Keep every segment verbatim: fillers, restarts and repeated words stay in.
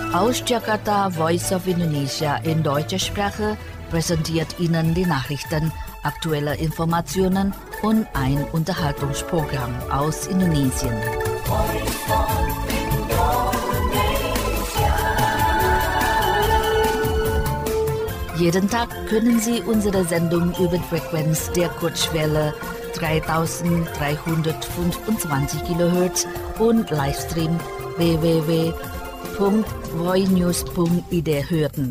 Aus Jakarta, Voice of Indonesia in deutscher Sprache präsentiert Ihnen die Nachrichten, aktuelle Informationen und ein Unterhaltungsprogramm aus Indonesien. Jeden Tag können Sie unsere Sendung über Frequenz der Kurzwelle dreitausenddreihundertfünfundzwanzig Kilohertz und Livestream w w w punkt voinews punkt i d hören.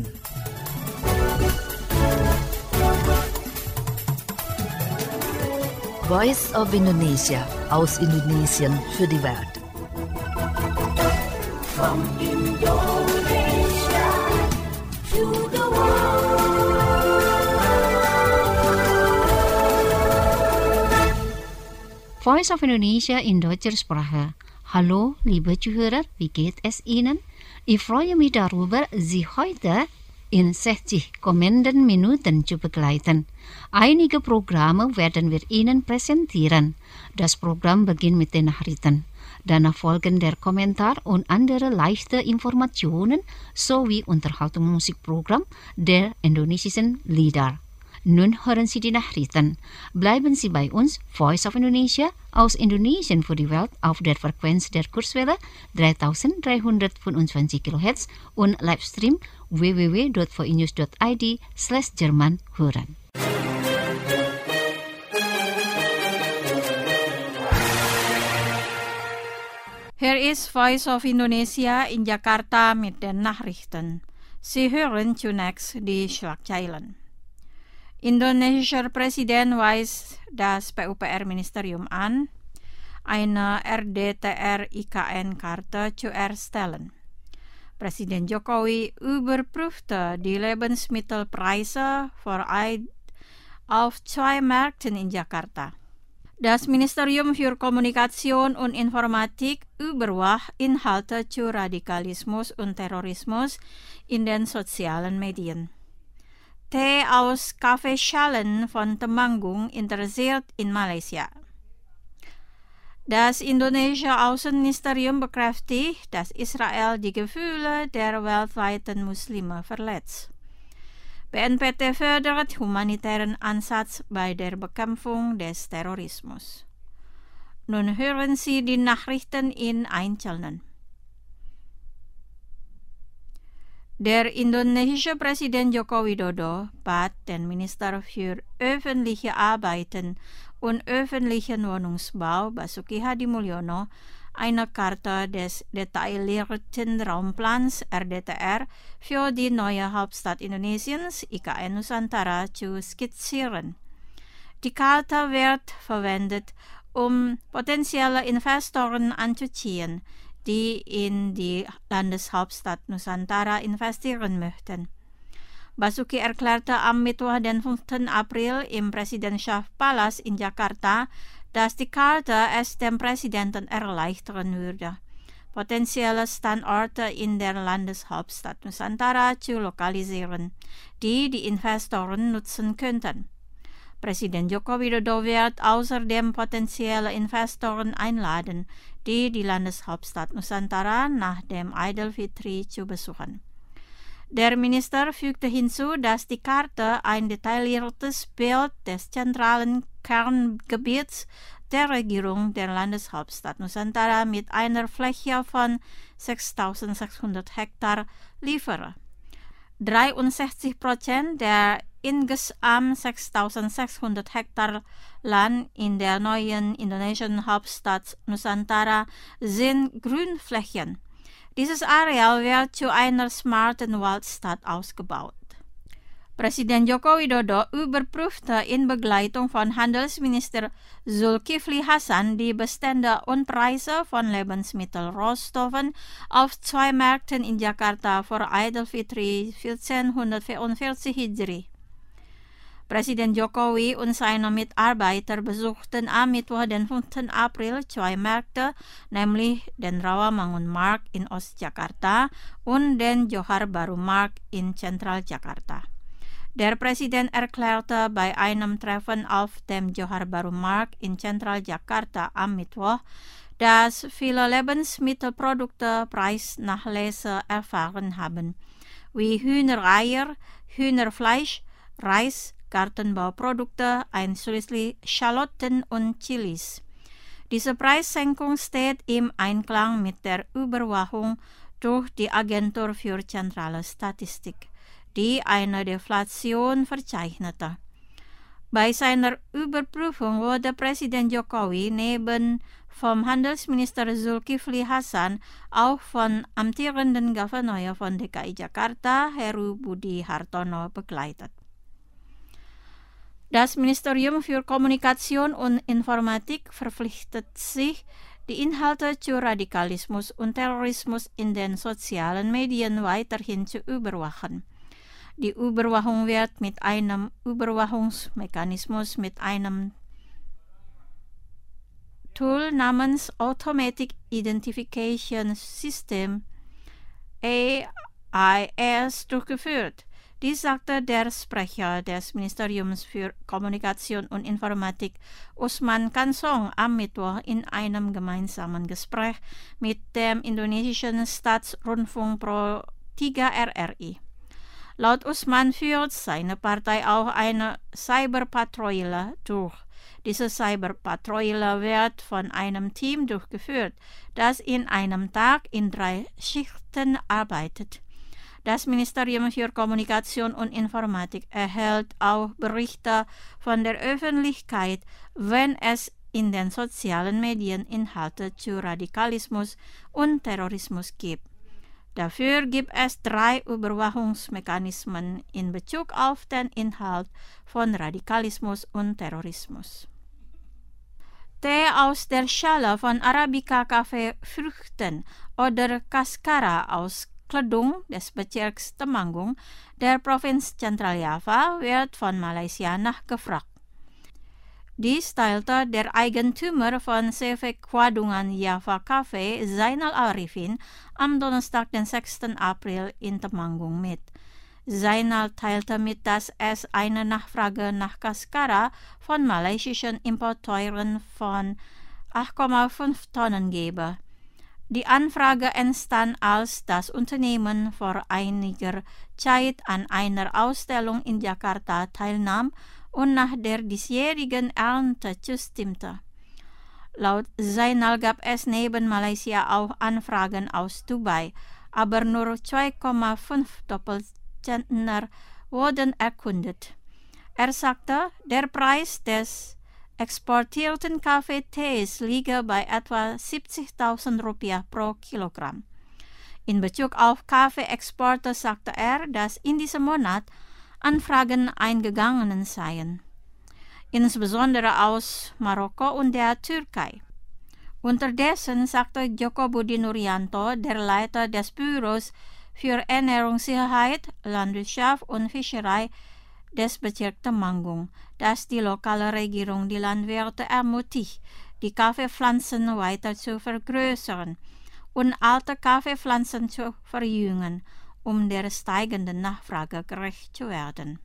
Voice of Indonesia aus Indonesien für die Welt. From Indonesia to the world. Voice of Indonesia in deutscher Sprache. Hallo, liebe Zuhörer, wie geht es Ihnen? Ich freue mich darüber, Sie heute in sechzig kommenden Minuten zu begleiten. Einige Programme werden wir Ihnen präsentieren. Das Programm beginnt mit den Nachrichten. Danach folgen der Kommentar und andere leichte Informationen sowie Unterhaltungsmusikprogramm der indonesischen Lieder. Nun hören Sie die Nachrichten. Bleiben Sie bei uns, Voice of Indonesia, aus Indonesien für die Welt auf der Frequenz der Kurzwelle dreitausenddreihundertfünfundzwanzig Kilohertz und Livestream w w w punkt voinews punkt i d slash Jerman hören. Hier ist Voice of Indonesia in Jakarta mit den Nachrichten. Sie hören zunächst die Schlagzeilen. Indonesischer Präsident weist das P U P R-Ministerium an, eine R D T R-I K N-Karte zu erstellen. Präsident Jokowi überprüfte die Lebensmittelpreise vor Eid auf zwei Märkten in Jakarta. Das Ministerium für Kommunikation und Informatik überwacht Inhalte zu Radikalismus und Terrorismus in den sozialen Medien. Tee aus Kaffeeschalen von Temanggung interessiert in Malaysia. Das indonesische Außenministerium bekräftigt, dass Israel die Gefühle der weltweiten Muslime verletzt. B N P T fördert humanitären Ansatz bei der Bekämpfung des Terrorismus. Nun hören Sie die Nachrichten in Einzelnen. Der indonesische Präsident Joko Widodo bat den Minister für öffentliche Arbeiten und öffentlichen Wohnungsbau Basuki Hadimulyono eine Karte des detaillierten Raumplans R D T R für die neue Hauptstadt Indonesiens I K N Nusantara zu skizzieren. Die Karte wird verwendet, um potenzielle Investoren anzuziehen, die in die Landeshauptstadt Nusantara investieren möchten. Basuki erklärte am Mittwoch, den fünften April, im Präsidentschaftspalast in Jakarta, dass die Karte es dem Präsidenten erleichtern würde, potenzielle Standorte in der Landeshauptstadt Nusantara zu lokalisieren, die die Investoren nutzen könnten. Präsident Joko Widodo wird außerdem potenzielle Investoren einladen, die die Landeshauptstadt Nusantara nach dem Eid al-Fitri zu besuchen. Der Minister fügte hinzu, dass die Karte ein detailliertes Bild des zentralen Kerngebiets der Regierung der Landeshauptstadt Nusantara mit einer Fläche von sechstausendsechshundert Hektar liefere. dreiundsechzig Prozent der insgesamt sechstausendsechshundert Hektar Land in der neuen indonesischen Hauptstadt Nusantara sind Grünflächen. Dieses Areal wird zu einer smarten Waldstadt ausgebaut. Präsident Joko Widodo überprüfte in Begleitung von Handelsminister Zulkifli Hasan die Bestände und Preise von Lebensmittelrohstoffen auf zwei Märkten in Jakarta vor Eid al-Fitri vierzehnhundertvierundvierzig Hijri. Präsident Jokowi und seine Mitarbeiter besuchten am Mittwoch, den fünften April, zwei Märkte, nämlich den Rawamangun-Markt in Ostjakarta und den Johar Baru-Markt in Zentraljakarta. Der Präsident erklärte bei einem Treffen auf dem Johar Baru-Markt in Zentraljakarta am Mittwoch, dass viele Lebensmittelprodukte Preisnachlässe erfahren haben, wie Hühnereier, Hühnerfleisch, Reis, Gartenbauprodukte, einschließlich Schalotten und Chilis. Diese Preissenkung steht im Einklang mit der Überwachung durch die Agentur für zentrale Statistik, die eine Deflation verzeichnete. Bei seiner Überprüfung wurde Präsident Jokowi neben vom Handelsminister Zulkifli Hasan auch von amtierenden Gouverneur von D K I Jakarta, Heru Budi Hartono, begleitet. Das Ministerium für Kommunikation und Informatik verpflichtet sich, die Inhalte zu Radikalismus und Terrorismus in den sozialen Medien weiterhin zu überwachen. Die Überwachung wird mit einem Überwachungsmechanismus mit einem Tool namens Automatic Identification System A I S durchgeführt. Dies sagte der Sprecher des Ministeriums für Kommunikation und Informatik, Usman Kansong, am Mittwoch in einem gemeinsamen Gespräch mit dem indonesischen Staatsrundfunk Pro tiga R R I. Laut Usman führt seine Partei auch eine Cyberpatrouille durch. Diese Cyberpatrouille wird von einem Team durchgeführt, das in einem Tag in drei Schichten arbeitet. Das Ministerium für Kommunikation und Informatik erhält auch Berichte von der Öffentlichkeit, wenn es in den sozialen Medien Inhalte zu Radikalismus und Terrorismus gibt. Dafür gibt es drei Überwachungsmechanismen in Bezug auf den Inhalt von Radikalismus und Terrorismus. Tee aus der Schale von Arabica-Kaffeefrüchten oder Cascara aus Kledung des Bezirks Temanggung der Provinz Zentral Java wird von Malaysia nachgefragt. Dies teilte der Eigentümer von C V Kwadungan Java Cafe, Zainal Arifin, am Donnerstag, den sechsten April in Temanggung mit. Zainal teilte mit, dass es eine Nachfrage nach Cascara von malaysischen Importeuren von acht Komma fünf Tonnen gebe. Die Anfrage entstand, als das Unternehmen vor einiger Zeit an einer Ausstellung in Jakarta teilnahm und nach der diesjährigen Ernte zustimmte. Laut Zainal gab es neben Malaysia auch Anfragen aus Dubai, aber nur zwei Komma fünf Doppelzentner wurden erkundet. Er sagte, der Preis des exportierten Kaffeetees liege bei etwa siebzigtausend Rupiah pro Kilogramm. In Bezug auf Kaffeeexporte sagte er, dass in diesem Monat Anfragen eingegangen seien, insbesondere aus Marokko und der Türkei. Unterdessen sagte Joko Budi Nurianto, der Leiter des Büros für Ernährungssicherheit, Landwirtschaft und Fischerei des Bezirks Temanggung, dass die lokale Regierung die Landwirte ermutigt, die Kaffeepflanzen weiter zu vergrößern und alte Kaffeepflanzen zu verjüngen, um der steigenden Nachfrage gerecht zu werden.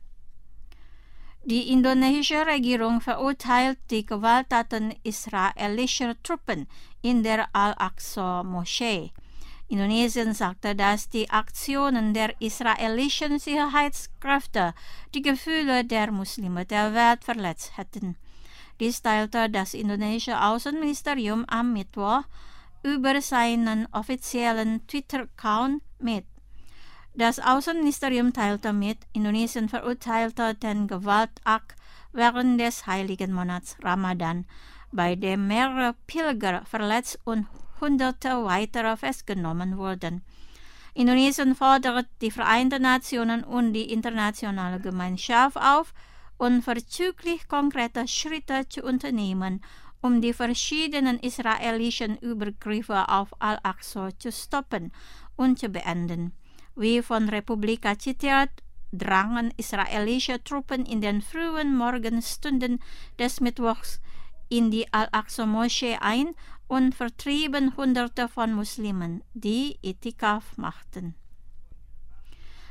Die indonesische Regierung verurteilt die Gewalttaten israelischer Truppen in der Al-Aqsa-Moschee. Indonesien sagte, dass die Aktionen der israelischen Sicherheitskräfte die Gefühle der Muslime der Welt verletzt hätten. Dies teilte das indonesische Außenministerium am Mittwoch über seinen offiziellen Twitter-Account mit. Das Außenministerium teilte mit, Indonesien verurteilte den Gewaltakt während des heiligen Monats Ramadan, bei dem mehrere Pilger verletzt und Hunderte weitere festgenommen wurden. Indonesien fordert die Vereinten Nationen und die internationale Gemeinschaft auf, unverzüglich konkrete Schritte zu unternehmen, um die verschiedenen israelischen Übergriffe auf Al-Aqsa zu stoppen und zu beenden. Wie von Republika zitiert, drangen israelische Truppen in den frühen Morgenstunden des Mittwochs in die Al-Aqsa-Moschee ein und vertrieben Hunderte von Muslimen, die Itikaf machten.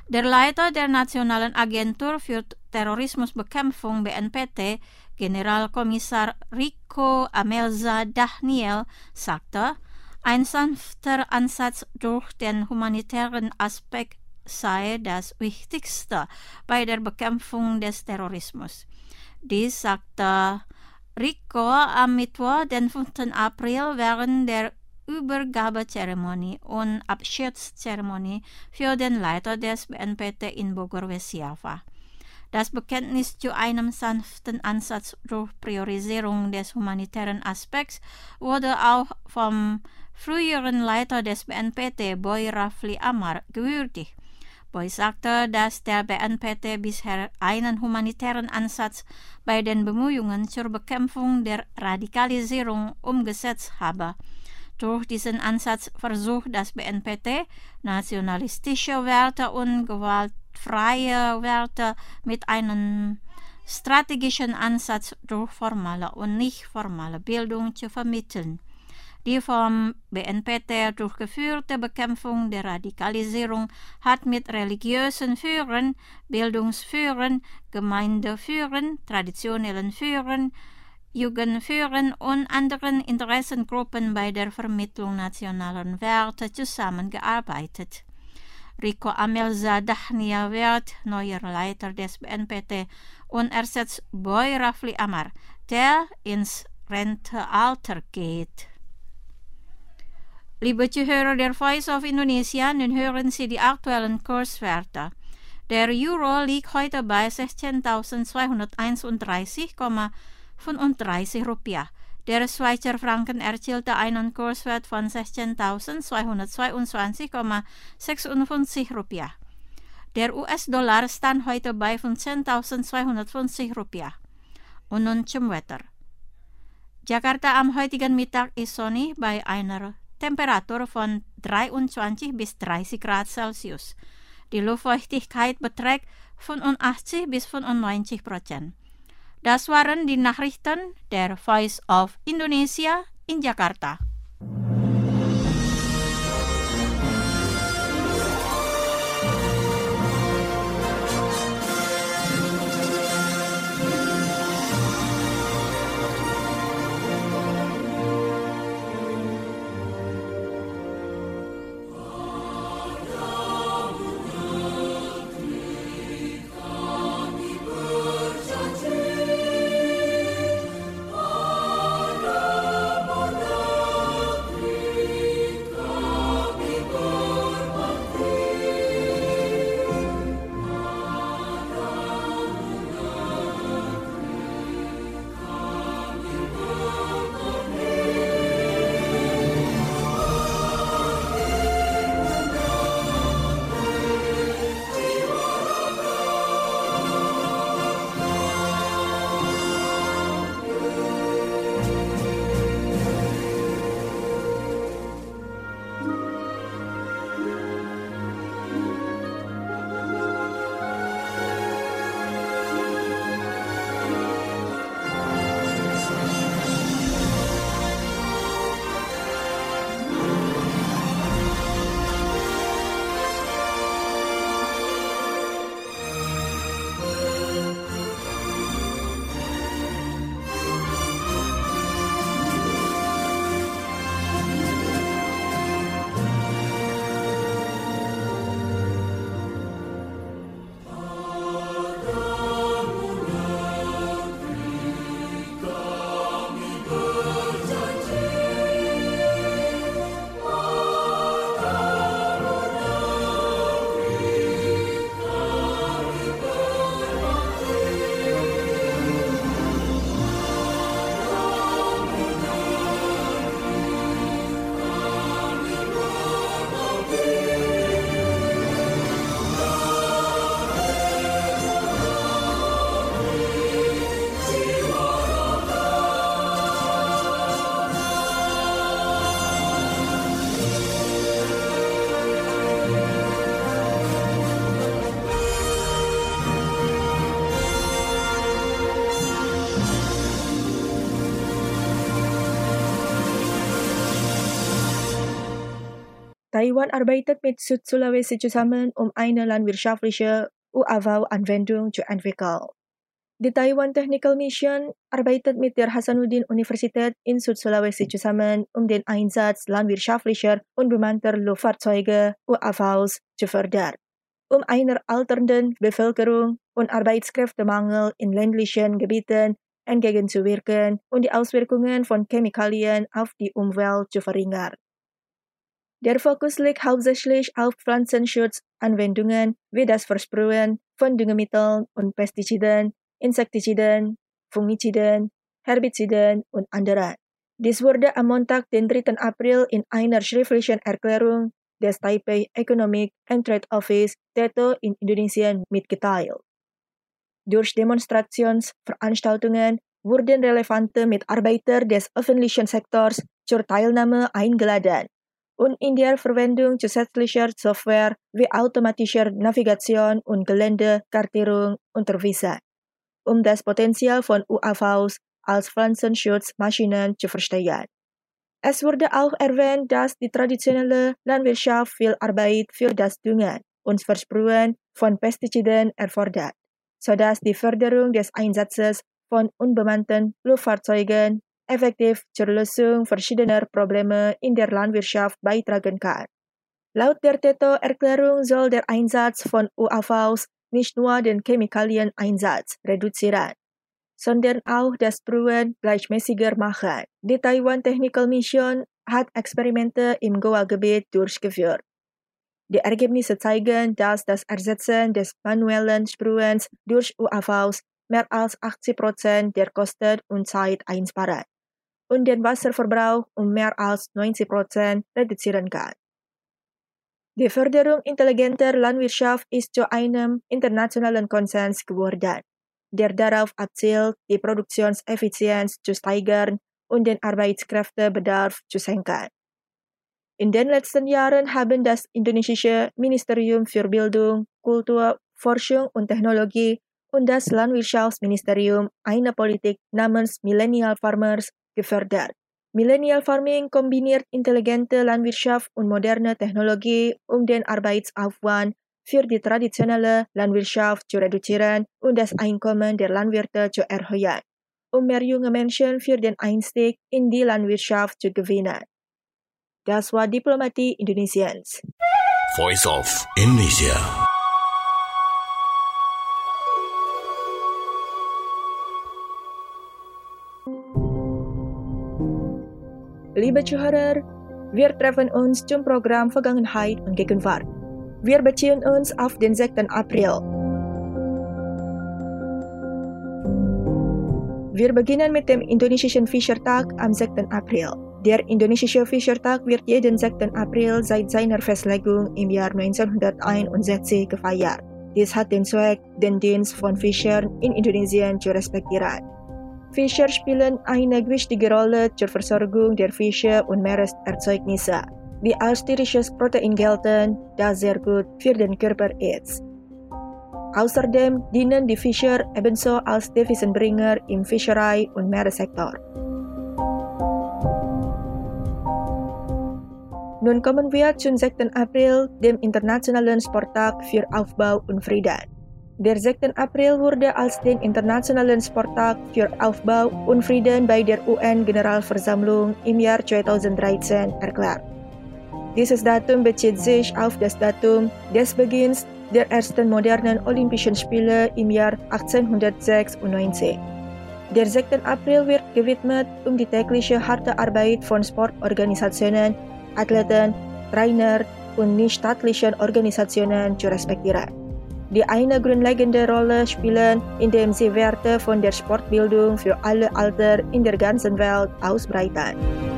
Der Leiter der Nationalen Agentur für Terrorismusbekämpfung B N P T, Generalkommissar Rico Amelza Daniel, sagte, ein sanfter Ansatz durch den humanitären Aspekt sei das Wichtigste bei der Bekämpfung des Terrorismus. Dies sagte Rico am Mittwoch, den fünften April, während der Übergabezeremonie und Abschiedszeremonie für den Leiter des B N P T in Bogor-Wesiawa. Das Bekenntnis zu einem sanften Ansatz durch Priorisierung des humanitären Aspekts wurde auch vom früheren Leiter des B N P T, Boy Rafli Amar, gewürdigt. Boy sagte, dass der B N P T bisher einen humanitären Ansatz bei den Bemühungen zur Bekämpfung der Radikalisierung umgesetzt habe. Durch diesen Ansatz versucht das B N P T, nationalistische Werte und gewaltfreie Werte mit einem strategischen Ansatz durch formale und nicht formale Bildung zu vermitteln. Die vom B N P T durchgeführte Bekämpfung der Radikalisierung hat mit religiösen Führern, Bildungsführern, Gemeindeführern, traditionellen Führern, Jugendführern und anderen Interessengruppen bei der Vermittlung nationaler Werte zusammengearbeitet. Rico Amelza Daniel wird neuer Leiter des B N P T und ersetzt Boy Rafli Amar, der ins Rentealter geht. Liebe Zuhörer der Voice of Indonesia, nun hören Sie die aktuellen Kurswerte. Der Euro liegt heute bei sechzehntausendzweihunderteinunddreißig Komma fünfunddreißig Rupiah. Der Schweizer Franken erzielte einen Kurswert von sechzehntausendzweihundertzweiundzwanzig Komma sechsundfünfzig Rupiah. Der U S-Dollar stand heute bei fünfzehntausendzweihundertfünfzig Rupiah. Und nun zum Wetter. Jakarta am heutigen Mittag ist sonnig bei einer Temperatur von dreiundzwanzig bis dreißig Grad Celsius. Die Luftfeuchtigkeit beträgt fünfundachtzig bis fünfundneunzig Prozent. Das waren die Nachrichten der Voice of Indonesia in Jakarta. Berjanji Taiwan arbeitet mit Südsulawesi zusammen, um eine landwirtschaftliche U A V-Anwendung zu entwickeln. Die Taiwan Technical Mission arbeitet mit der Hasanuddin-Universität in Südsulawesi zusammen, um den Einsatz landwirtschaftlicher und bemannter Luftfahrzeuge U A Vs zu fördern, um einer alternden Bevölkerung und Arbeitskräftemangel in ländlichen Gebieten entgegenzuwirken und die Auswirkungen von Chemikalien auf die Umwelt zu verringern. Der Fokus liegt hauptsächlich auf Pflanzenschutzanwendungen wie das Versprühen von Düngemitteln und Pestiziden, Insektiziden, Fungiziden, Herbiziden und anderen. Dies wurde am Montag, den dritten April, in einer schriftlichen Erklärung des Taipei Economic and Trade Office T E T O in Indonesien mitgeteilt. Durch Demonstrationsveranstaltungen wurden relevante Mitarbeiter des öffentlichen Sektors zur Teilnahme eingeladen und in der Verwendung zusätzlicher Software wie automatischer Navigation und Geländekartierung unterwiesen, um das Potenzial von U A Vs als Pflanzenschutzmaschinen zu verstehen. Es wurde auch erwähnt, dass die traditionelle Landwirtschaft viel Arbeit für das Düngen und Versprühen von Pestiziden erfordert, sodass die Förderung des Einsatzes von unbemannten Luftfahrzeugen effektiv zur Lösung verschiedener Probleme in der Landwirtschaft beitragen kann. Laut der T E T O-Erklärung soll der Einsatz von U A Vs nicht nur den Chemikalieneinsatz reduzieren, sondern auch das Sprühen gleichmäßiger machen. Die Taiwan Technical Mission hat Experimente im Goa-Gebiet durchgeführt. Die Ergebnisse zeigen, dass das Ersetzen des manuellen Sprühens durch U A Vs mehr als achtzig Prozent der Kosten und Zeit einspart und den Wasserverbrauch um mehr als neunzig Prozent reduzieren kann. Die Förderung intelligenter Landwirtschaft ist zu einem internationalen Konsens geworden, der darauf abzielt, die Produktionseffizienz zu steigern und den Arbeitskräftebedarf zu senken. In den letzten Jahren haben das indonesische Ministerium für Bildung, Kultur, Forschung und Technologie und das Landwirtschaftsministerium eine Politik namens Millennial Farmers gefördert. Millennial Farming kombiniert intelligente Landwirtschaft und moderne Technologie, um den Arbeitsaufwand für die traditionelle Landwirtschaft zu reduzieren und das Einkommen der Landwirte zu erhöhen, um mehr junge Menschen für den Einstieg in die Landwirtschaft zu gewinnen. Das war Diplomatie Indonesiens. Voice of Indonesia. Liebe Zuhörer, wir treffen uns zum Programm Vergangenheit und Gegenwart. Wir beziehen uns auf den sechsten April. Wir beginnen mit dem indonesischen Fischertag am sechsten April. Der indonesische Fischertag wird jeden sechsten April seit seiner Festlegung im Jahr neunzehnhunderteinundsechzig gefeiert. Dies hat den Zweck, den Dienst von Fischern in Indonesien zu respektieren. Fischer spielen eine wichtige Rolle zur Versorgung der Fische und Meereserzeugnisse, die als tierisches Protein gelten, das sehr gut für den Körper ist. Außerdem dienen die Fischer ebenso als Devisenbringer im Fischerei- und Meeressektor. Nun kommen wir zum sechsten April, dem Internationalen Sporttag für Aufbau und Frieden. Der sechste April wurde als den Internationalen Sporttag für Aufbau und Frieden bei der U N-Generalversammlung im Jahr zweitausenddreizehn erklärt. Dieses Datum bezieht sich auf das Datum des Beginns der ersten modernen Olympischen Spiele im Jahr achtzehnhundertsechsundneunzig. Der sechste April wird gewidmet, um die tägliche harte Arbeit von Sportorganisationen, Athleten, Trainer und nichtstaatlichen Organisationen zu respektieren, die eine grundlegende Rolle spielen, indem sie Werte von der Sportbildung für alle Alter in der ganzen Welt ausbreiten.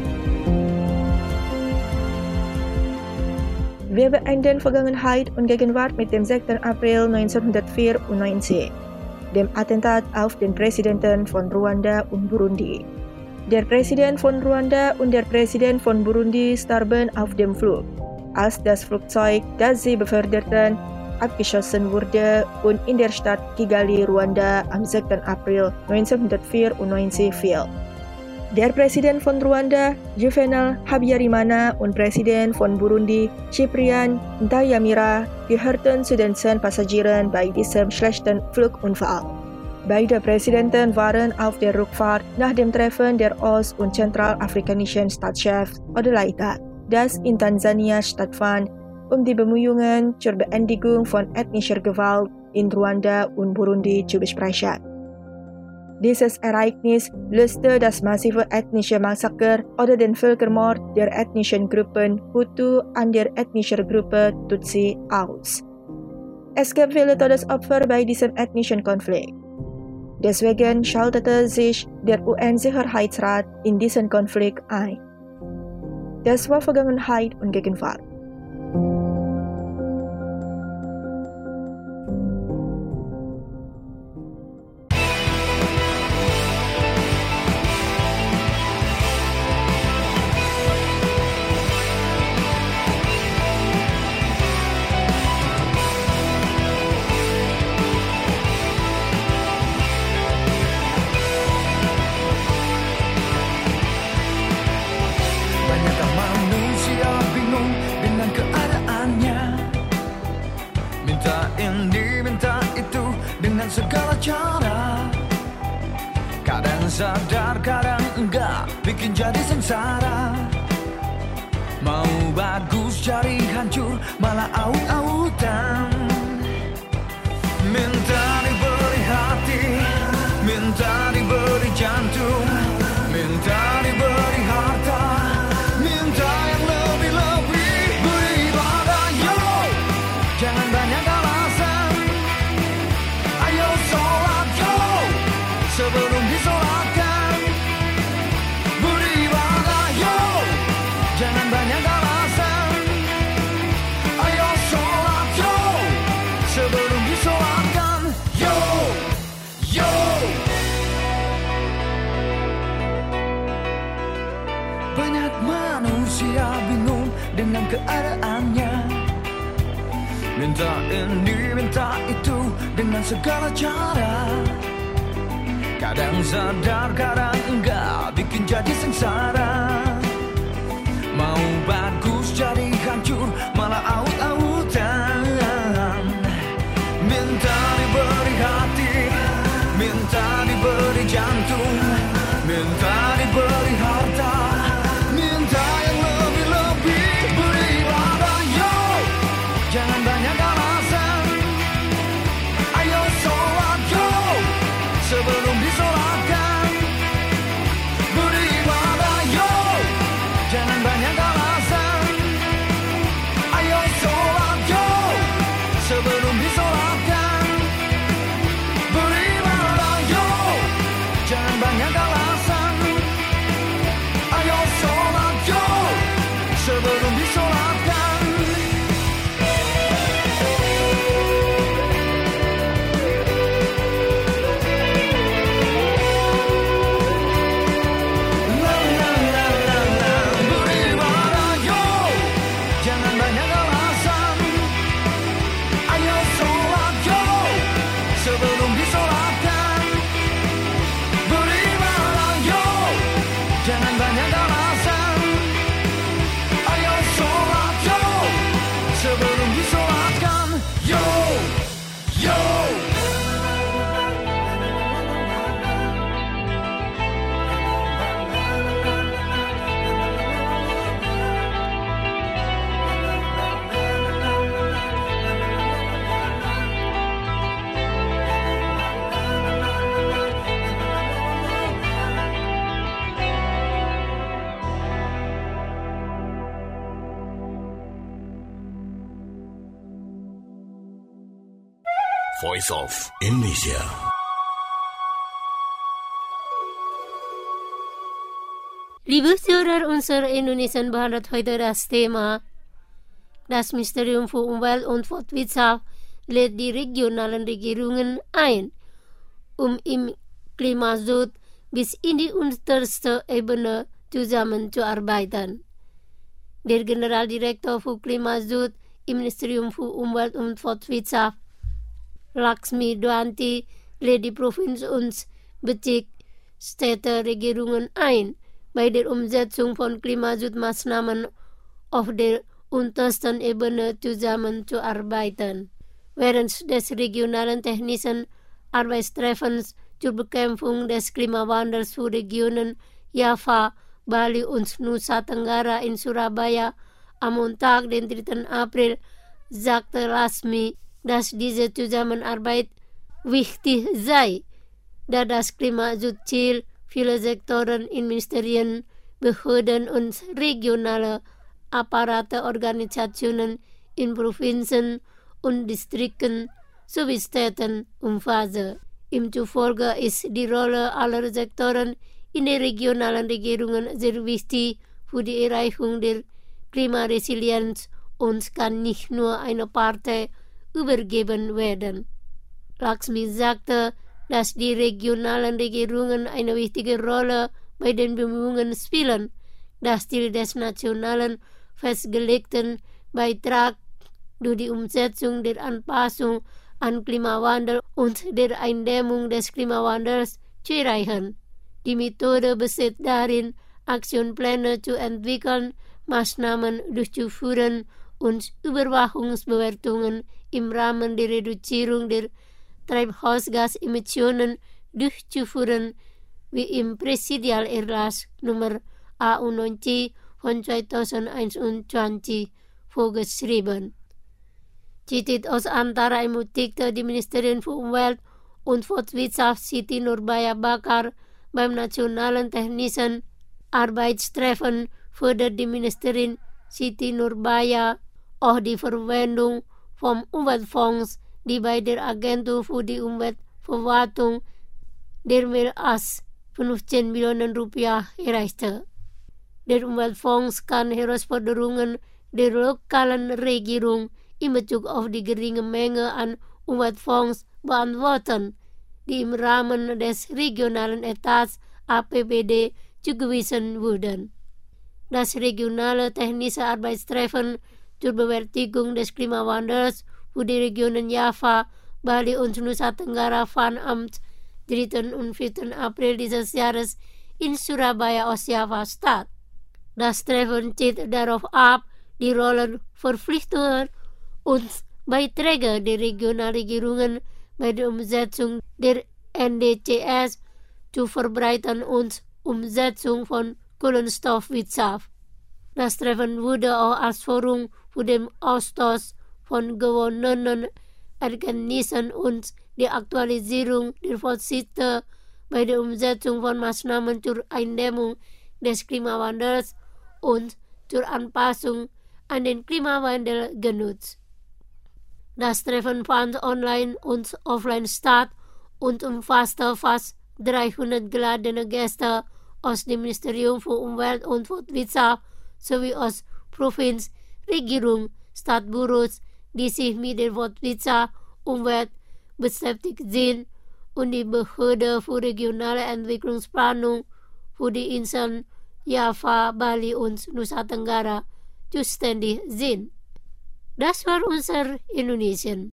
Wir beenden Vergangenheit und Gegenwart mit dem sechsten April neunzehnhundertvierundneunzig, dem Attentat auf den Präsidenten von Ruanda und Burundi. Der Präsident von Ruanda und der Präsident von Burundi starben auf dem Flug, als das Flugzeug, das sie beförderten, abgeschossen wurde und in der Stadt Kigali, Ruanda am sechsten April neunzehnhundertvierundneunzig fiel. Der Präsident von Ruanda, Juvenal Habyarimana, und Präsident von Burundi, Cyprien Ntaryamira, gehörten zu den zehn Passagieren bei diesem schlechten Flugunfall. Beide Präsidenten waren auf der Rückfahrt nach dem Treffen der ost- und zentralafrikanischen Staatschefs oder Leiter, das in Tansania stattfand, um die Bemühungen zur Beendigung von ethnischer Gewalt in Ruanda und Burundi zu besprechen. Dieses Ereignis löste das massive ethnische Massaker oder den Völkermord der ethnischen Gruppen Hutu an der ethnischen Gruppe Tutsi aus. Es gab viele Todesopfer bei diesem ethnischen Konflikt. Deswegen schaltete sich der U N-Sicherheitsrat in diesen Konflikt ein. Das war Vergangenheit und Gegenwart. Segala cara, kadang sadar, kadang enggak, bikin jadi sengsara. Mau bagus cari hancur, malah aut-autan. Minta diberi hati, minta diberi jantung, minta diberi harta, minta yang lebih-lebih. Beribadah yo, jangan banyak alasan. Ayo sholat yo, sebelum disolatkan. Beribadah yo, jangan banyak alasan. Ayo sholat yo, sebelum disolatkan. Yo, yo. Banyak manusia bingung dengan keadaannya. Minta ini, minta itu dengan segala cara. Kadang sadar, kadang enggak, bikin jadi sengsara. Mau bagus jadi hancur, malah aut-autan. Minta diberi hati, minta diberi jantung, minta diberi harta, minta yang lebih-lebih. Beribadah yo, jangan banyak alasan. Ayo sholat yo, sebelum disolatkan. Beribadah yo, jangan banyak alasan. Ayo sholat yo, sebelum disolatkan. Beribadah yo, jangan banyak alasan. Ayo sholat yo, sebelum disolatkan. Voice of Indonesia. Liebe Zuhörer, unser Indonesian behandelt heute das Thema: Das Ministerium für Umwelt und Forstwirtschaft lädt die regionalen Regierungen ein, um im Klimaschutz bis in die unterste Ebene zusammenzuarbeiten. Der Generaldirektor für Klimaschutz im Ministerium für Umwelt und Forstwirtschaft, Laksmi Dwanti, lädt die Provinz- und Bezirksstädte-Regierungen ein, bei der Umsetzung von Klimaschutzmaßnahmen auf der untersten Ebene zusammenzuarbeiten. Während des regionalen technischen Arbeitstreffens zur Bekämpfung des Klimawandels für Regionen Java, Bali und Nusa Tenggara in Surabaya am Montag, den dritten April, sagte Lasmi, dass diese Zusammenarbeit wichtig sei, da das Klimaschutzziel viele Sektoren in Ministerien, Behörden und regionale Apparate, Organisationen in Provinzen und Distrikten sowie Städten umfasse. Ihm zufolge ist die Rolle aller Sektoren in den regionalen Regierungen sehr wichtig für die Erreichung der Klimaresilienz und kann nicht nur einer Partei übergeben werden. Laxmi sagte, dass die regionalen Regierungen eine wichtige Rolle bei den Bemühungen spielen, das Ziel des nationalen festgelegten Beitrags durch die Umsetzung der Anpassung an Klimawandel und der Eindämmung des Klimawandels zu erreichen. Die Methode besteht darin, Aktionspläne zu entwickeln, Maßnahmen durchzuführen und Überwachungsbewertungen im Rahmen der Reduzierung der Treibhausgasemissionen durchzuführen, wie im Präsidialerlass Nummer A U neunzig von zweitausendeinundzwanzig vorgeschrieben. Zitiert aus Antara ermutigte die Ministerin für Umwelt und Forstwirtschaft Siti Nurbaya Bakar beim Nationalen Technischen Arbeitstreffen fördert die Ministerin Siti Nurbaya auch die Verwendung vom Umweltfonds, die bei der Agentur für die Umweltverwaltung der mehr als fünfzehn Millionen Rupiah erreichte. Der Umweltfonds kann Herausforderungen der lokalen Regierung in Bezug auf die geringe Menge an Umweltfonds beantworten, die im Rahmen des regionalen Etats A P B D zugewiesen wurden. Das regionale technische Arbeitstreffen zur Bewältigung des Klimawandels für die Regionen Java, Bali und Nusa Tenggara fand am dritten und vierten April dieses Jahres in Surabaya aus Java statt. Das Treffen zielt darauf ab, die Rollen, Verpflichtungen und Beiträge der Regionalregierungen bei der Umsetzung der N D C S zu verbreiten und Umsetzung von Kohlenstoffwirtschaft. Das Treffen wurde auch als Forum für den Austausch von gewonnenen Erkenntnissen und die Aktualisierung der Fortschritte bei der Umsetzung von Maßnahmen zur Eindämmung des Klimawandels und zur Anpassung an den Klimawandel genutzt. Das Treffen fand online und offline statt und umfasste fast dreihundert geladene Gäste aus dem Ministerium für Umwelt und Forstwirtschaft sowie aus Provinz, Regierung, Stadtbüros, die sich mit der Forstwirtschaft, Umwelt beschäftigt sind und die Behörde für regionale Entwicklungsplanung für die Inseln Java, Bali und Nusa Tenggara zuständig sind. Das war unser Indonesien.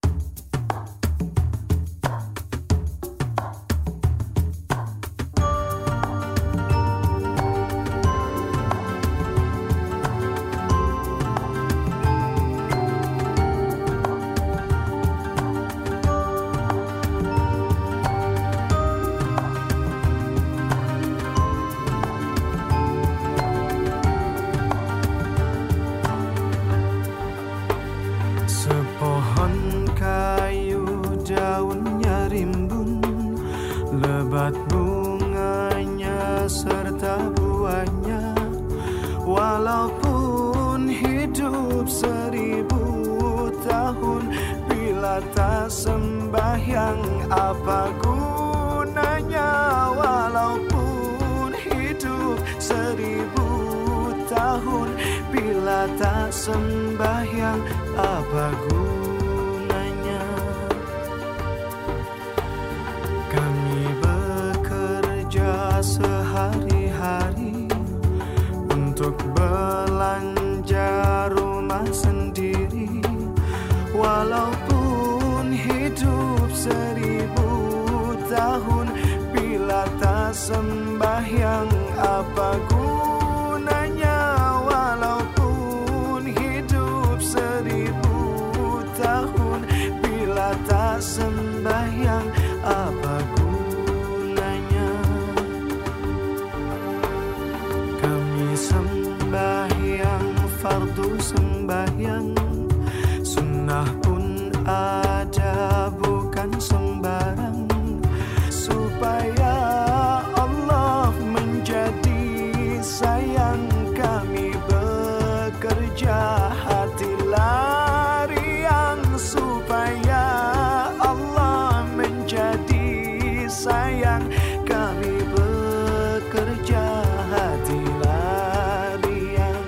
Lebat bunganya serta buahnya, walaupun hidup seribu tahun, bila tak sembahyang apa gunanya? Walaupun hidup seribu tahun, bila tak sembahyang apa gunanya? Sehari-hari untuk belanja rumah sendiri, walaupun hidup seribu tahun, bila tak sembahyang apa gunanya? fardu sembahyang, sunnah pun ada bukan sembarang, supaya Allah menjadi sayang kami bekerja hatilah riang, supaya Allah menjadi sayang kami bekerja hatilah riang.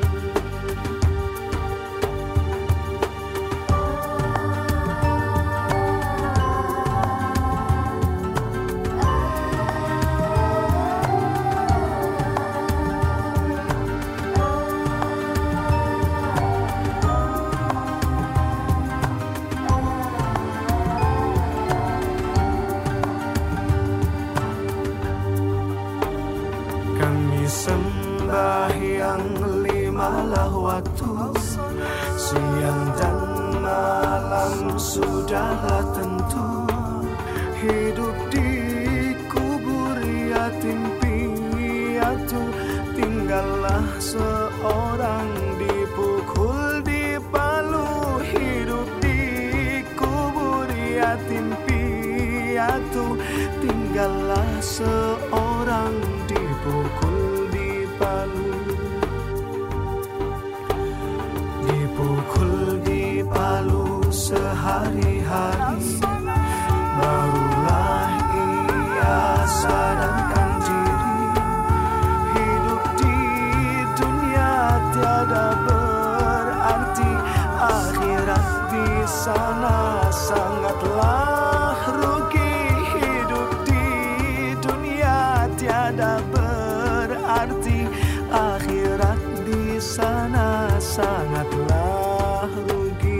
Kami sembahyang limalah waktu, siang dan malam sudahlah tentu, hidup di kubur yatim piatu, tinggallah seorang dipukul di palu, hidup di kubur yatim piatu, tinggallah seorang dipukul di palu, dipukul di palu sehari-hari, barulah ia sadarkan diri, hidup di dunia tiada berarti, akhirat di sana sangatlah rugi, hidup di dunia tiada berarti, akhirat di sana sangatlah rugi.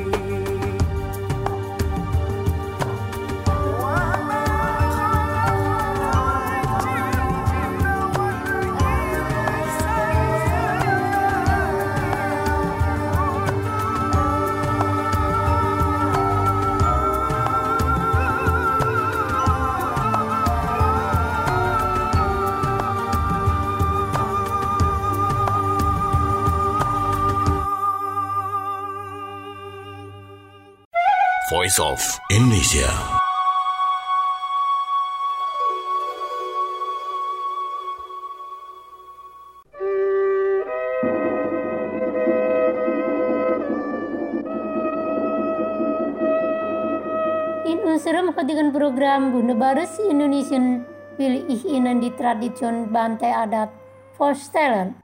Voice of Indonesia. In unserem heutigen program Bundebares Indonesian will ich Ihnen die Tradition Bantai Adat vorstellen.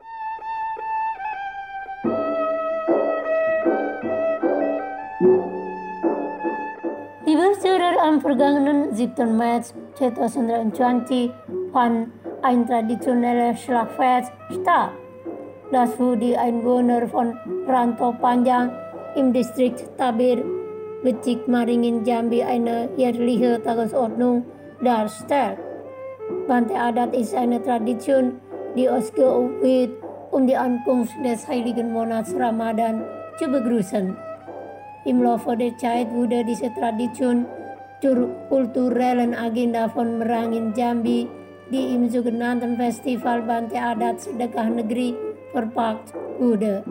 Liebe Zuhörer, am vergangenen siebten März zweitausendzwanzig fand ein traditionelles Schlachtfest statt, das für die Einwohner von Rantau Panjang im Distrikt Tabir, Becik Maringin, Jambi eine jährliche Tagesordnung darstellt. Bantai Adat ist eine Tradition, die ausgeübt wird, um die Ankunft des heiligen Monats Ramadan zu begrüßen. Im Laufe der Zeit wurde diese Tradition zur kulturellen Agenda von Merangin Jambi, die im sogenannten Festival Bantai Adat Sedekah Negeri verpackt wurde.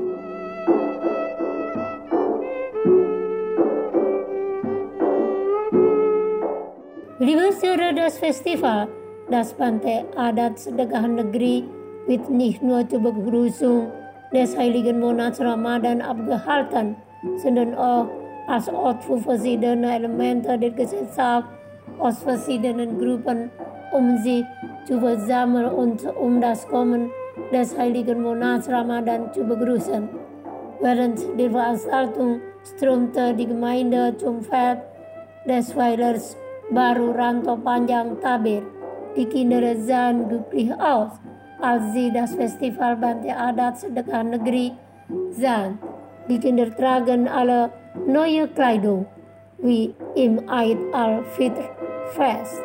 Liebe Zuhörer, das Festival, das Bantai Adat Sedekah Negeri, wird nicht nur zur Begrüßung des heiligen Monats Ramadan abgehalten, sondern auch als Ort für verschiedene Elemente der Gesellschaft aus verschiedenen Gruppen, um sie zu versammeln und um das Kommen des heiligen Monats Ramadan zu begrüßen. Während der Veranstaltung strömte die Gemeinde zum Feld des Weilers Baru Rantau Panjang Tabir. Die Kinder sahen glücklich aus, als sie das Festival Bantai Adat Sedekah Negeri sahen. Die Kinder tragen alle neue Kleidung, wie im Eid al-Fitr Fest.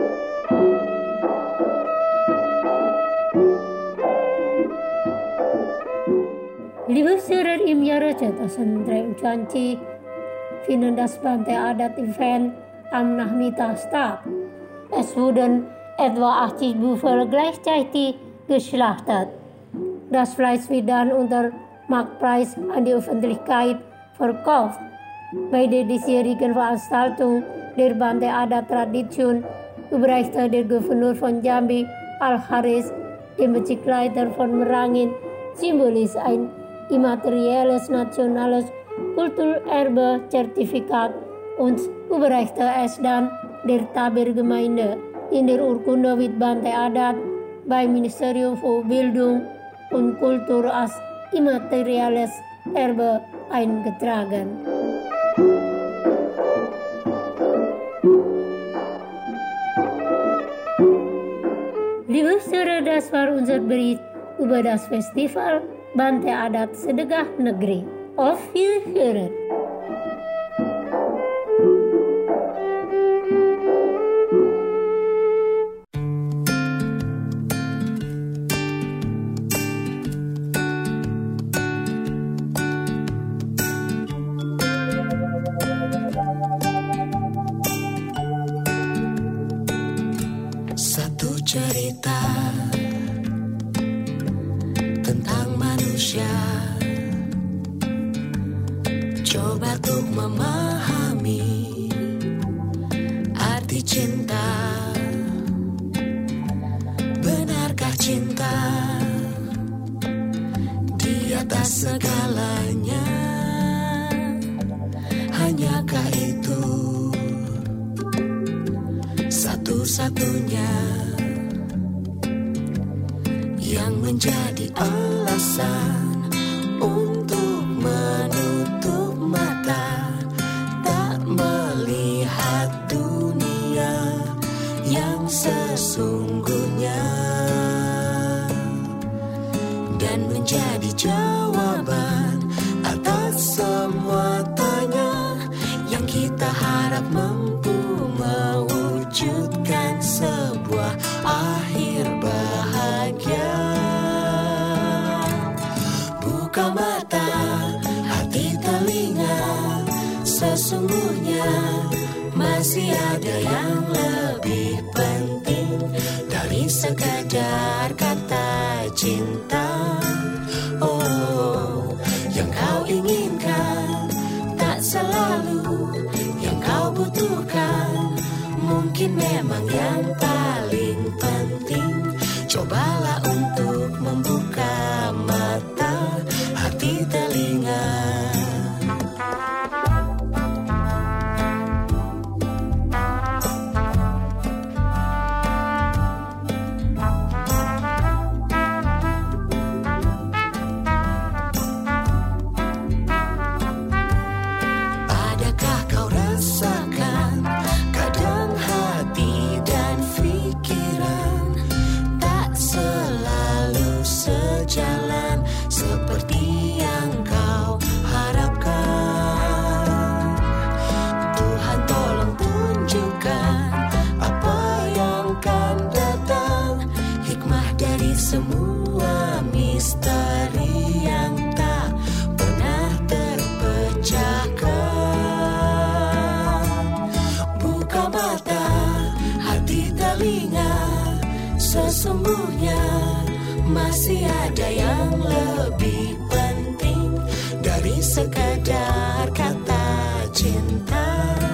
Liebe Zuhörer, im Jahre zweitausenddreiundzwanzig findet das Bantai Adat Event am Nachmittag statt. Es wurden etwa achtzig Büffel gleichzeitig geschlachtet. Das Fleisch wird dann unter Marktpreis an die Öffentlichkeit verkauft. Bei der diesjährigen Veranstaltung der Bante Adat Tradition überreichte der Gouverneur von Jambi, Al-Haris, dem Bezirksleiter von Merangin, symbolisch ein immaterielles nationales Kulturerbe-Zertifikat und überreichte es dann der Tabir-Gemeinde. In der Urkunde wird Bante Adat beim Ministerium für Bildung und Kultur als immaterielles Erbe eingetragen. Liebe Hörer, das war unser Bericht über das Festival Bante Adat Sedekah Negeri. Auf Wiederhören! Satu cerita tentang manusia, coba untuk memahami arti cinta. Benarkah cinta di atas segalanya? Hanyakah itu satu-satunya yang menjadi alasan untuk menutup mata, tak melihat dunia yang sesungguhnya, dan menjadi jawaban atas semua tanya yang kita harap mampu mewujudkan sebuah akhir bahagia. Buka mata, hati, telinga, sesungguhnya masih ada yang lebih penting dari sekadar kata cinta. Oh, yang kau inginkan tak selalu yang kau butuhkan. Mungkin memang yang paling penting, cobalah untuk membuka mata, hati, telinga. Adakah kau rasakan kadang hati dan pikiran tak selalu sejalan seperti yang kau harapkan? Tuhan tolong tunjukkan apa yang akan datang, hikmah dari semua misteri yang tak pernah terpecahkan. Buka mata, hati, telinga, sesungguhnya masih ada yang lebih penting dari sekadar kata cinta.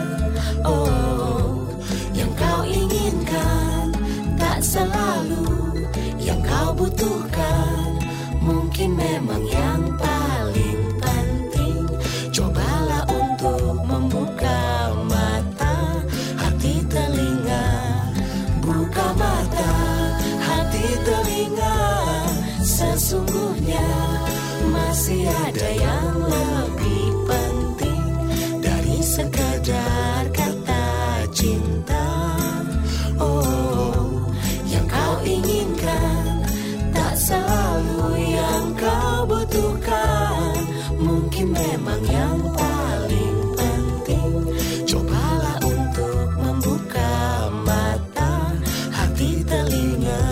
Oh, yang kau inginkan tak selalu yang kau butuhkan. Mungkin memang yang paling penting, cobalah untuk membuka mata, hati, telinga. Buka mata, hati, telinga, sesungguhnya masih ada yang lebih penting dari sekadar kata cinta. Oh, yang kau inginkan tak selalu yang kau butuhkan. Mungkin memang yang paling penting, cobalah untuk membuka mata, hati, telinga.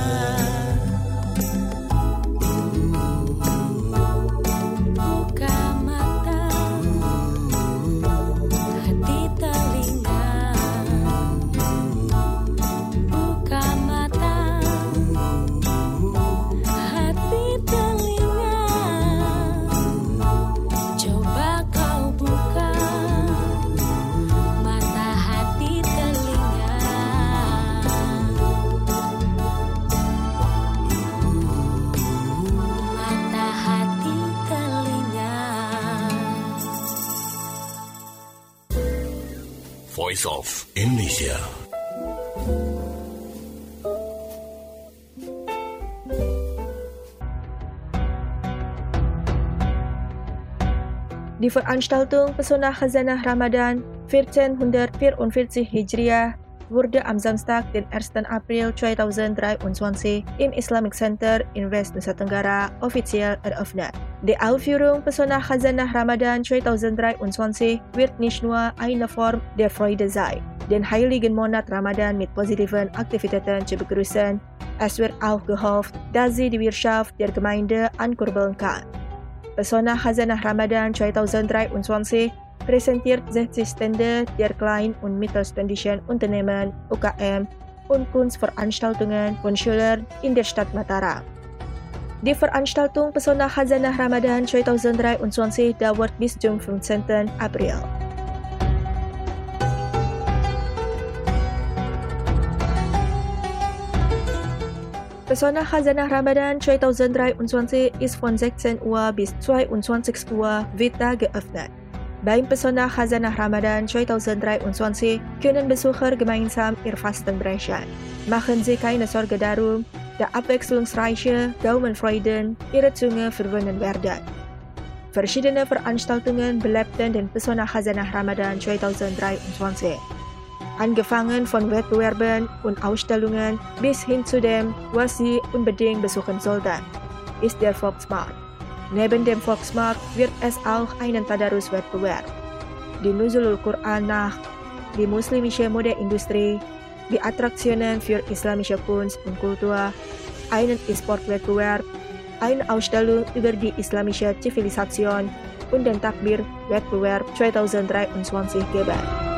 Buka mata, hati, telinga. Buka mata, hati, telinga. Voice of Indonesia. Die Veranstaltung Pesona Khazanah Ramadan vierzehnhundertvierundvierzig Hijriah wurde am Samstag, den ersten April zweitausenddreiundzwanzig im Islamic Center in West Nusa Tenggara offiziell eröffnet. Die Aufführung Pesona Khazanah Ramadan zweitausenddreiundzwanzig wird nicht nur eine Form der Freude sein, den heiligen Monat Ramadan mit positiven Aktivitäten zu begrüßen. Es wird auch gehofft, dass sie die Wirtschaft der Gemeinde ankurbeln kann. Pesona Khazanah Ramadan zweitausenddreiundzwanzig präsentiert sechzig Stände der kleinen und mittelständischen Unternehmen, U K M und Kunstveranstaltungen von Schülern in der Stadt Mataram. Die Veranstaltung Pesona Khazanah Ramadan zweitausenddreiundzwanzig dauert bis zum fünfzehnten April. Pesona Khazanah Ramadan zweitausenddreiundzwanzig ist von sechzehn Uhr bis zweiundzwanzig Uhr wieder geöffnet. Beim Pesona Khazanah Ramadan zweitausenddreiundzwanzig können Besucher gemeinsam ihr Fasten brechen. Machen Sie keine Sorge darum, da abwechslungsreiche Gaumenfreuden Ihre Zunge verwöhnen werden. Verschiedene Veranstaltungen belebten den Pesona Khazanah Ramadan zweitausenddreiundzwanzig. Angefangen von Wettbewerben und Ausstellungen bis hin zu dem, was Sie unbedingt besuchen sollten, ist der Volksmarkt. Neben dem Volksmarkt wird es auch einen Tadarus-Wettbewerb, die Nuzulul Quran Nacht, die muslimische Modeindustrie, die Attraktionen für islamische Kunst und Kultur, einen E-Sport-Wettbewerb, eine Ausstellung über die islamische Zivilisation und den Takbir-Wettbewerb zweitausenddreiundzwanzig geben.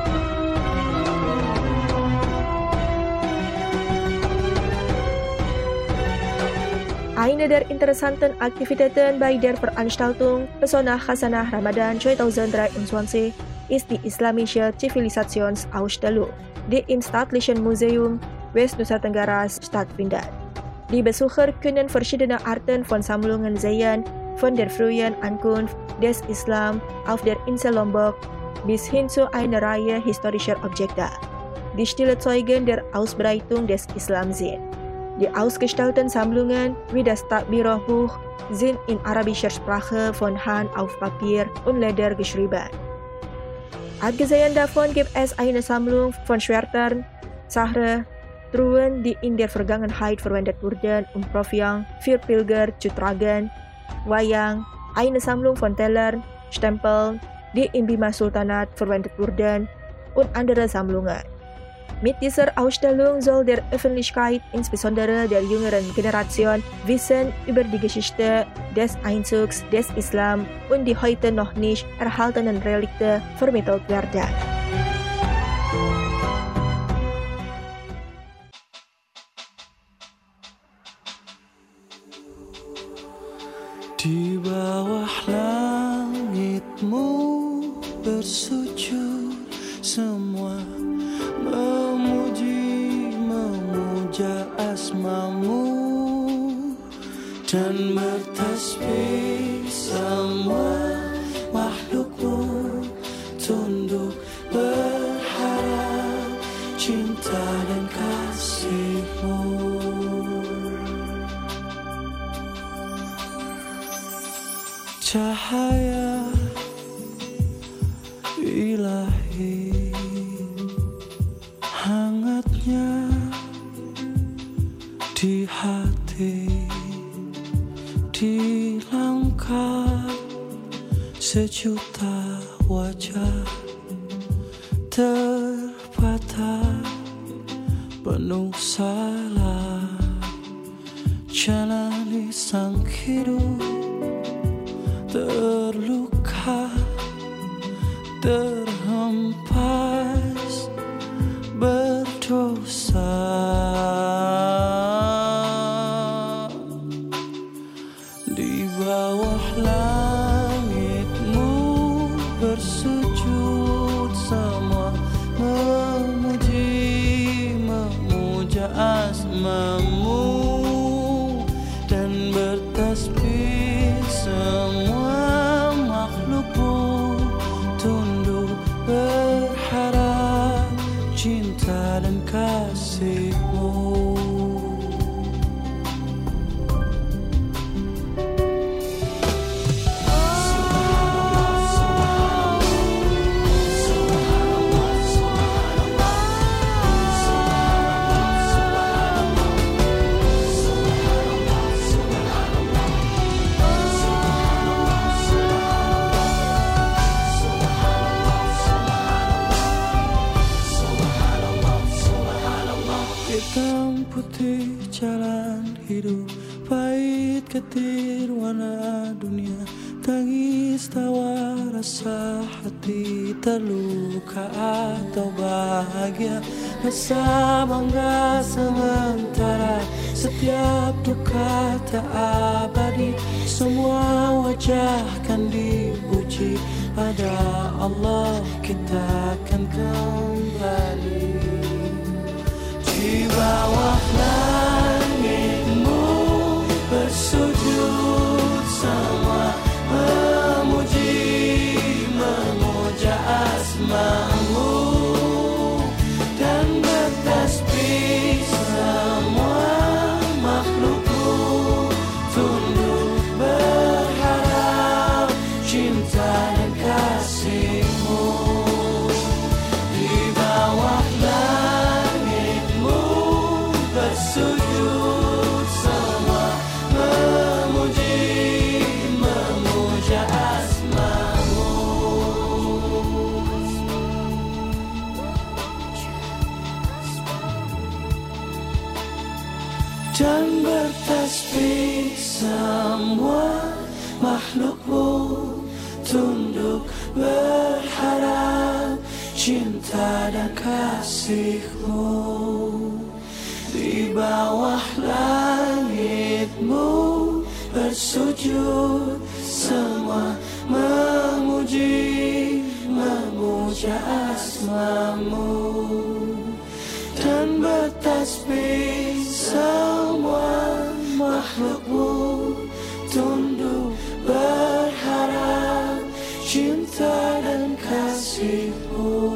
Eine der interessanten Aktivitäten bei der Veranstaltung Pesona Khazanah Ramadan zweitausenddreiundzwanzig ist die islamische Zivilisationsausstellung, die im Staatlichen Museum West Nusa Tenggara stattfindet. Die Besucher können verschiedene Arten von Sammlungen sehen, von der frühen Ankunft des Islam auf der Insel Lombok bis hin zu einer Reihe historischer Objekte, die stille Zeugen der Ausbreitung des Islam sind. Die ausgestellten Sammlungen wie das Takbirah-Buch sind in arabischer Sprache von Hand auf Papier und Leder geschrieben. Abgesehen davon gibt es eine Sammlung von Schwertern, Sahre, Truhen, die in der Vergangenheit verwendet wurden, um Proviant für Pilger zu tragen, Wayang, eine Sammlung von Tellern, Stempeln, die im Bima Sultanat verwendet wurden, und andere Sammlungen. Mit dieser Ausstellung soll der Öffentlichkeit, insbesondere der jüngeren Generation, Wissen über die Geschichte des Einzugs des Islam und die heute noch nicht erhaltenen Relikte vermittelt werden. Di bawah langitmu bersujud semua, memuji, memuja asmamu, dan bertasbih semua makhlukmu, tunduk berharap cinta dan kasihmu. Cahaya ilahi, hangatnya di hati, di langkah sejuta wajah terpatah penuh salah, jalani sang hidup terluka, terhempas berdosa. Di bawah langitmu bersujud semua, memuji, memuja asmamu, dan bertasbih semua makhlukmu, tunduk berharap hidup, pahit ketir warna dunia, tangis tawa rasa hati, terluka atau bahagia, rasa bangga sementara, setiap duka tak abadi, semua wajah kan dipuji, pada Allah kita akan kembali. Di bawah langitmu bersujud semua, memuji, memuja asmamu, dan bertasbih semua makhlukmu, tunduk berharap cinta dan kasihmu. Di bawah langitmu bersujud semua, memuji, memuja asmamu. Dan bertasbih semua makhlukmu, tunduk berharap cinta dan kasihmu. Di bawah langitmu bersujud semua, memuji, memuja asmamu, dan bertasbih semua makhlukmu, tunduk berharap cinta dan kasihmu.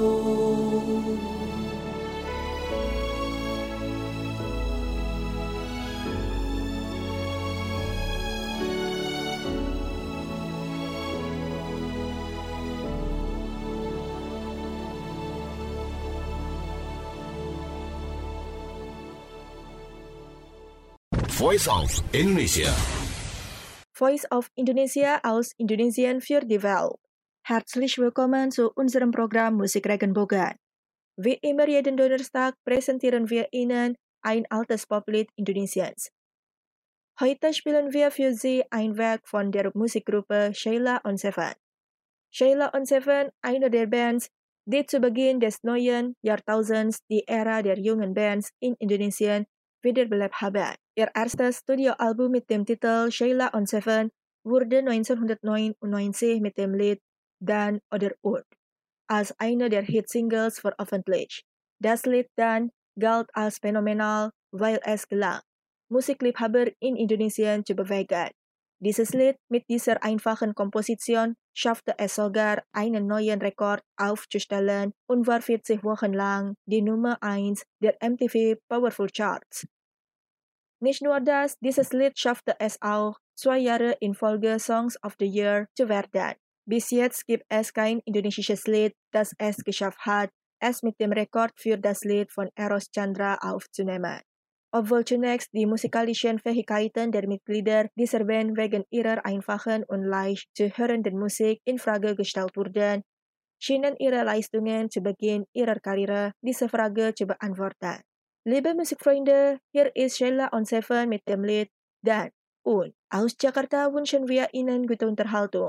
Voice of Indonesia. Voice of Indonesia aus Indonesien für die Welt. Herzlich willkommen zu unserem Programm Musik Regenbogen. Wie immer jeden Donnerstag präsentieren wir Ihnen ein altes Poplied Indonesiens. Heute spielen wir für Sie ein Werk von der Musikgruppe Sheila on Seven. Sheila on Seven, eine der Bands, die zu Beginn des neuen Jahrtausends die Ära der jungen Bands in Indonesien wiederbelebt haben. Ihr erstes Studioalbum mit dem Titel Sheila on Seven wurde neunzehnhundertneunundneunzig mit dem Lied Dan oder Und als eine der Hitsingles veröffentlicht. Das Lied Dan galt als phänomenal, weil es gelang, Musikliebhaber in Indonesien zu bewegen. Dieses Lied mit dieser einfachen Komposition schaffte es sogar, einen neuen Rekord aufzustellen und war vierzig Wochen lang die Nummer eins der M T V Powerful Charts. Nicht nur das, dieses Lied schaffte es auch, zwei Jahre in Folge Songs of the Year zu werden. Bis jetzt gibt es kein indonesisches Lied, das es geschafft hat, es mit dem Rekord für das Lied von Eros Chandra aufzunehmen. Obwohl zunächst die musikalischen Fähigkeiten der Mitglieder dieser Band wegen ihrer einfachen und leicht zu hörenden Musik in Frage gestellt wurden, schienen ihre Leistungen zu Beginn ihrer Karriere diese Frage zu beantworten. Liebe Musikfreunde, hier ist Sheila on Seven mit dem Lied Dan Und. Aus Jakarta wünschen wir Ihnen gute Unterhaltung.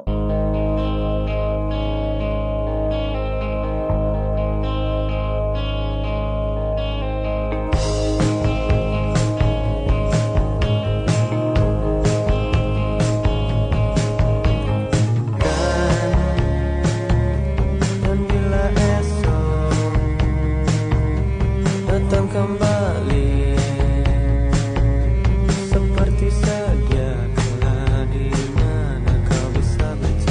Kembali seperti sedia kala di mana kau bisa berjalan.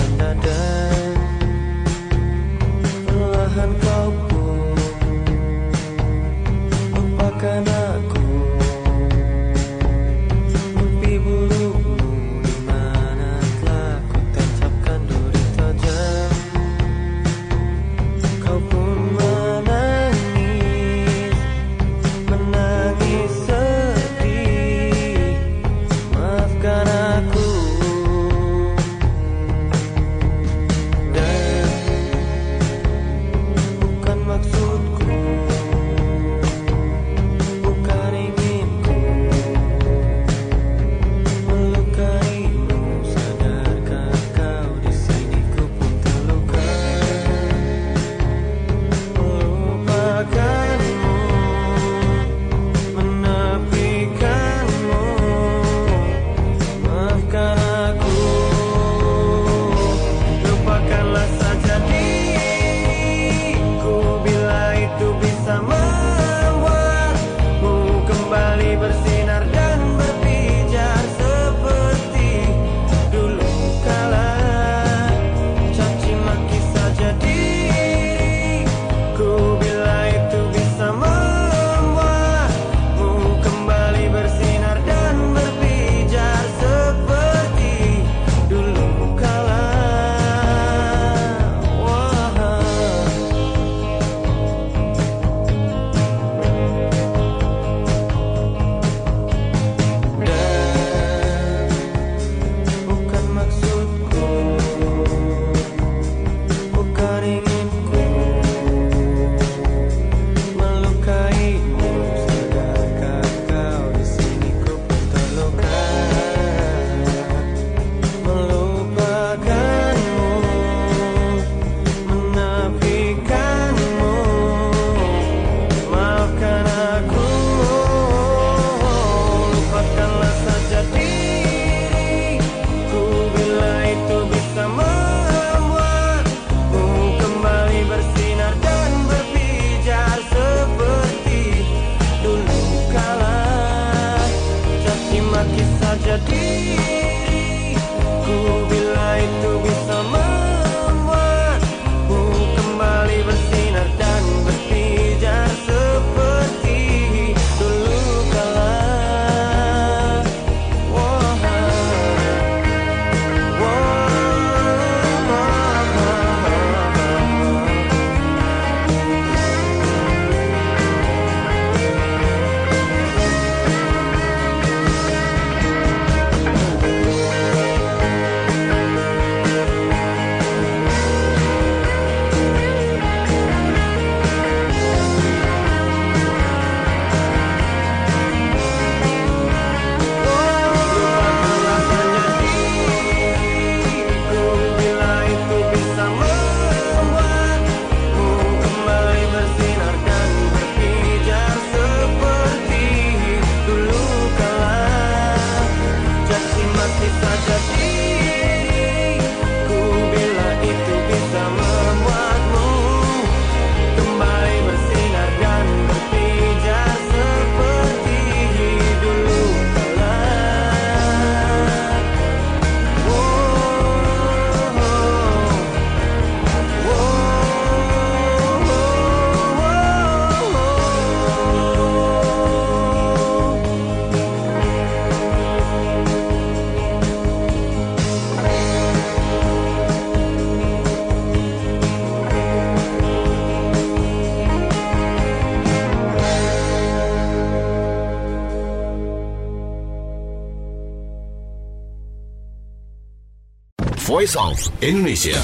Voice of Indonesia.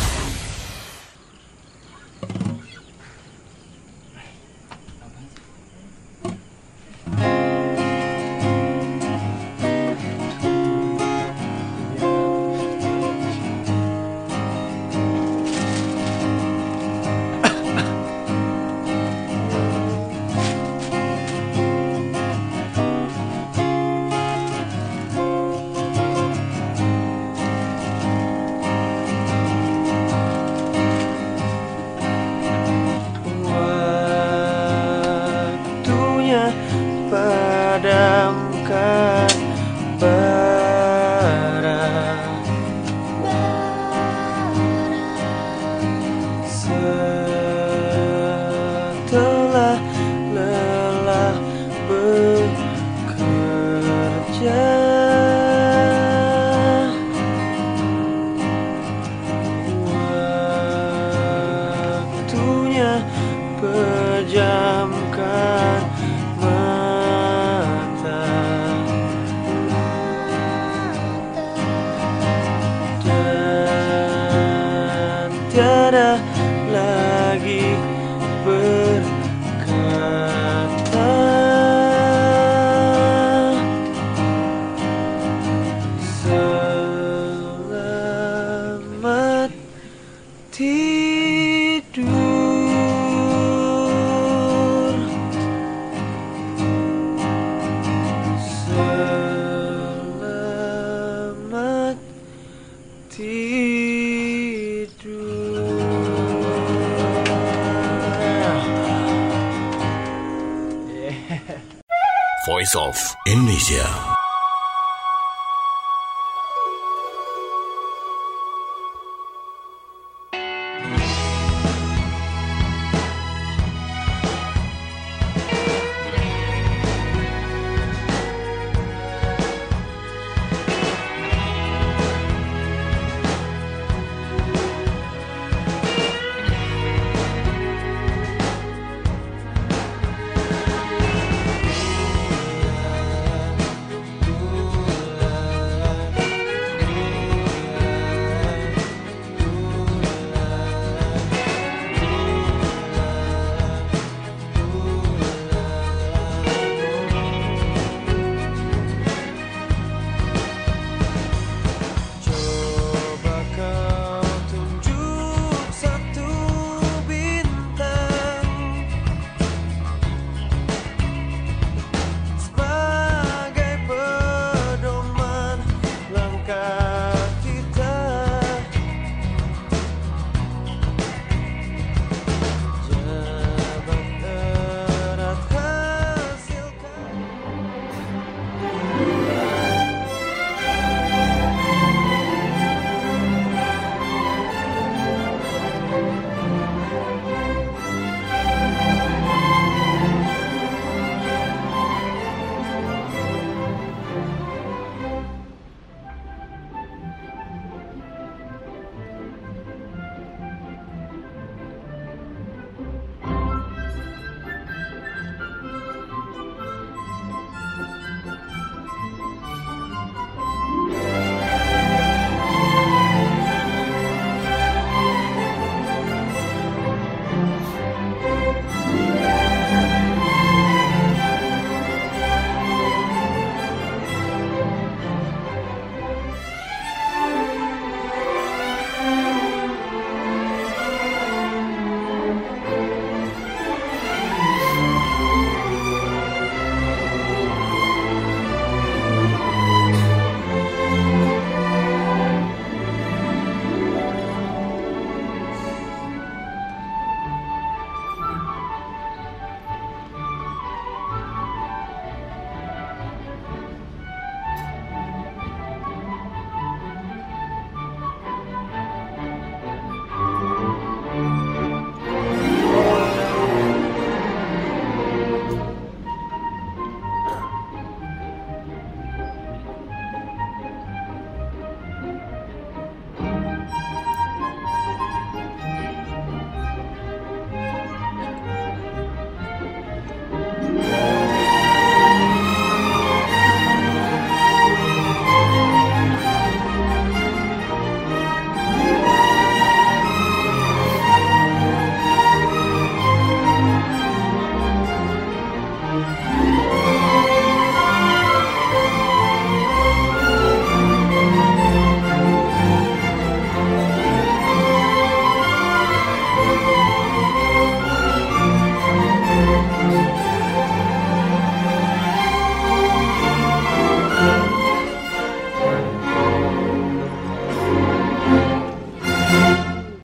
Padamkan bara, setelah lelah bekerja, waktunya pejamkan tiada lagi berkata selamat tidur, selamat tidur. Voice of Indonesia.